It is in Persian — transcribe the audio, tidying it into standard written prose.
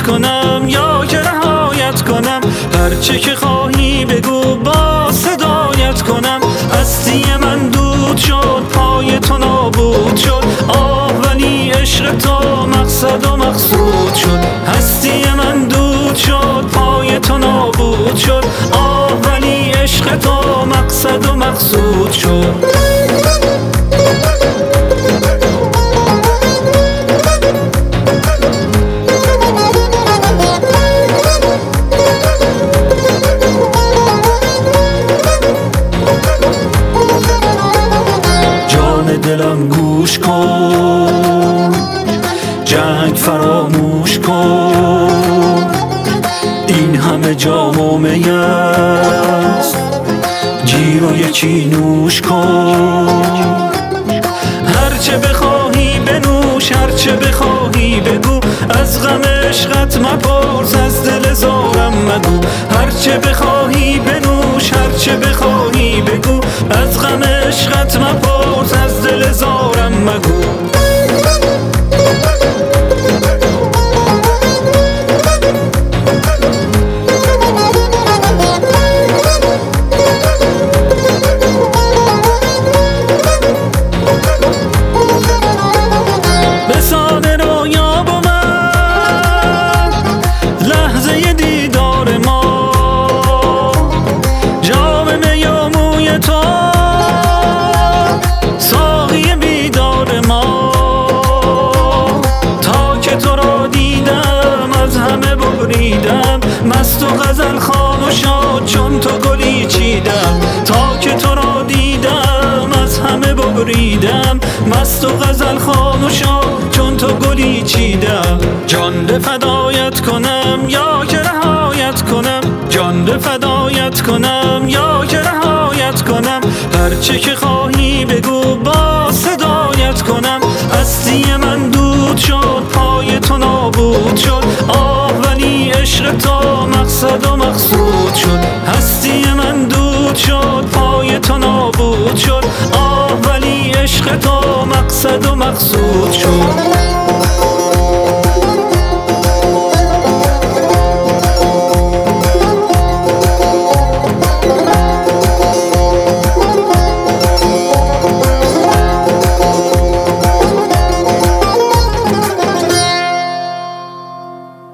کنم یا که رهایت کنم؟ هرچه که خواهی بگو با صدایت کنم. هستی من دود شد، پای تو نابود شد، آه ولی عشق تو مقصد و مقصود شد. هستی من دود شد، پای تو نابود شد، آه ولی عشق تو مقصد و مقصود شد. دلم گوش کن، جنگ فراموش کن، این همه جام و می است، گیر و یکی نوش کن. هرچه بخواهی بنوش، هرچه بخواهی بگو، از غم عشقت مپرس، از دل زارم مگو. هرچه بخواهی بنوش، هرچه بخواهی بگو، از غم عشقت مپرس، از دل زارم مگو. مست و غزل خوان و شاد چون تو گلی چیدم، تا که تو را دیدم از همه ببریدم. مست و غزل خوان و شاد چون تو گلی چیدم. جان به فدایت کنم یا که رهایت کنم؟ جان به فدایت کنم یا که رهایت کنم؟ هرچه که خواهی بگو با صدایت کنم. هستی من دود شد، پای تو نابود شد، آه ولی عشق تو مقصد و مقصود شد. هستی من دود شد، پای تو نابود شد، آه ولی عشق تو مقصد و مقصود شد.